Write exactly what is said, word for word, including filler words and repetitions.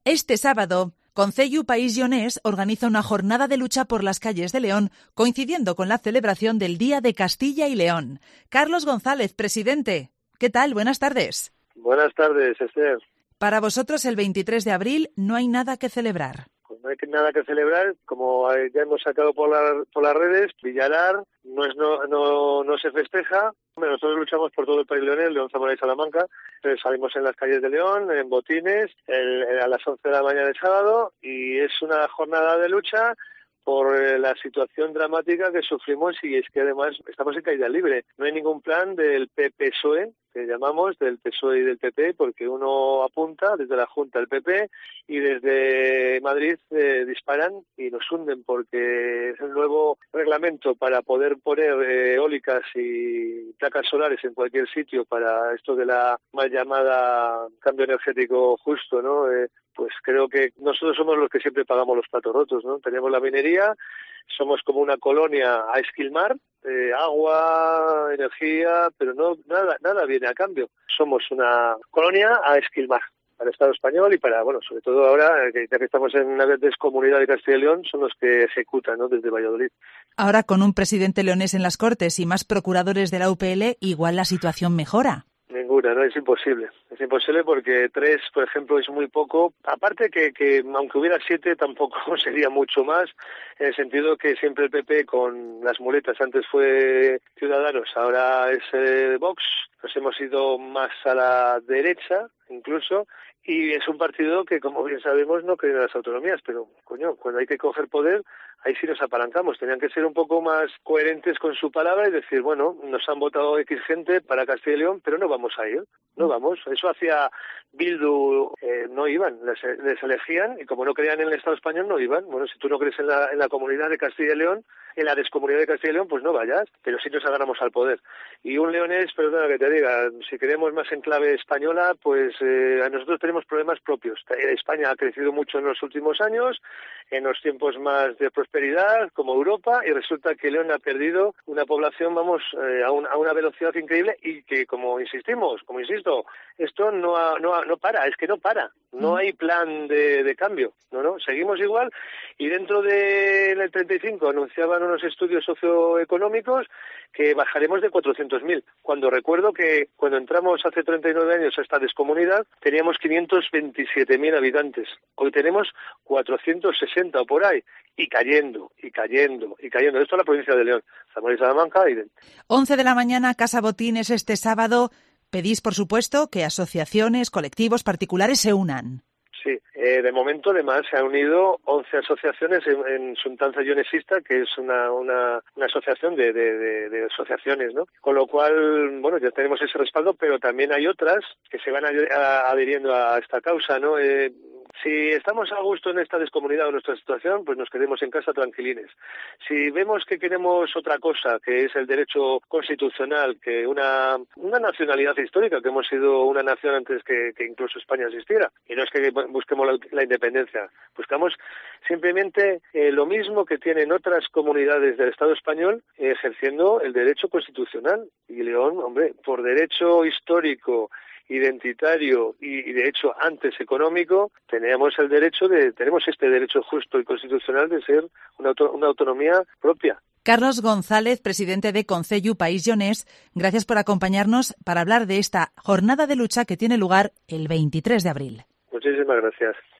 Este sábado, Concello País Lleonés organiza una jornada de lucha por las calles de León, coincidiendo con la celebración del Día de Castilla y León. Carlos González, presidente. ¿Qué tal? Buenas tardes. Buenas tardes, Esther. Para vosotros, el veintitrés de abril no hay nada que celebrar. Pues no hay nada que celebrar, como ya hemos sacado por, la, por las redes, Villalar no, es, no, no, no se festeja. Nosotros luchamos por todo el país leonés, León, Zamora y Salamanca. Entonces salimos en las calles de León, en botines, el, el, a las once de la mañana del sábado, y es una jornada de lucha por la situación dramática que sufrimos, y es que además estamos en caída libre. No hay ningún plan del P P S O E, que llamamos, del P S O E y del P P, porque uno apunta desde la Junta del P P y desde Madrid eh, disparan y nos hunden, porque es el nuevo reglamento para poder poner eh, eólicas y placas solares en cualquier sitio para esto de la mal llamada cambio energético justo, ¿no? Eh, pues creo que nosotros somos los que siempre pagamos los platos rotos, ¿no? Tenemos la minería, somos como una colonia a esquilmar, eh, agua, energía, pero no nada nada viene a cambio. Somos una colonia a esquilmar para el Estado español y para, bueno, sobre todo ahora, que ya que estamos en una descomunidad de Castilla y León, son los que ejecutan, ¿no?, desde Valladolid. Ahora, con un presidente leonés en las Cortes y más procuradores de la U P L, igual la situación mejora. Ninguna, no, es imposible. Es imposible porque tres, por ejemplo, es muy poco. Aparte que, que aunque hubiera siete, tampoco sería mucho más, en el sentido que siempre el P P con las muletas, antes fue Ciudadanos, ahora es eh, Vox, nos hemos ido más a la derecha, incluso, y es un partido que, como bien sabemos, no cree en las autonomías, pero, coño, cuando hay que coger poder, ahí sí nos apalancamos. Tenían que ser un poco más coherentes con su palabra y decir, bueno, nos han votado X gente para Castilla y León, pero no vamos a ir, no vamos. Eso hacía Bildu, eh, no iban, les, les elegían, y como no creían en el Estado español, no iban. Bueno, si tú no crees en la, en la comunidad de Castilla y León, en la descomunidad de Castilla y León, pues no vayas, pero sí nos agarramos al poder. Y un leonés, perdona que te diga, si queremos más en clave española, pues eh, nosotros tenemos problemas propios. España ha crecido mucho en los últimos años, en los tiempos más de prosperidad, como Europa, y resulta que León ha perdido una población, vamos, eh, a, un, a una velocidad increíble, y que, como insistimos, como insisto, esto no, ha, no, ha, no para, es que no para, no hay plan de, de cambio, no, no, seguimos igual, y dentro del treinta y cinco anunciaban unos estudios socioeconómicos que bajaremos de cuatrocientos mil, cuando recuerdo que cuando entramos hace treinta y nueve años a esta descomunidad teníamos quinientos veintisiete mil habitantes, hoy tenemos cuatrocientos sesenta o por ahí, y cayendo, y cayendo, y cayendo. Esto es la provincia de León, Zamora y Salamanca. Y... once de la mañana, Casa Botines, este sábado. Pedís, por supuesto, que asociaciones, colectivos, particulares se unan. Sí, eh, de momento además se han unido once asociaciones en, en Xuntanza Lleonesista, que es una, una, una asociación de, de, de, de asociaciones, ¿no? Con lo cual, bueno, ya tenemos ese respaldo, pero también hay otras que se van adhiriendo a esta causa, ¿no? Eh, Si estamos a gusto en esta descomunidad o en nuestra situación, pues nos quedemos en casa tranquilines. Si vemos que queremos otra cosa, que es el derecho constitucional, que una, una nacionalidad histórica, que hemos sido una nación antes que, que incluso España existiera, y no es que busquemos la, la independencia, buscamos simplemente eh, lo mismo que tienen otras comunidades del Estado español, eh, ejerciendo el derecho constitucional. Y León, hombre, por derecho histórico, identitario y, de hecho, antes económico, teníamos el derecho de, tenemos este derecho justo y constitucional de ser una, auto, una autonomía propia. Carlos González, presidente de Concello País Lleonés, gracias por acompañarnos para hablar de esta jornada de lucha que tiene lugar el veintitrés de abril. Muchísimas gracias.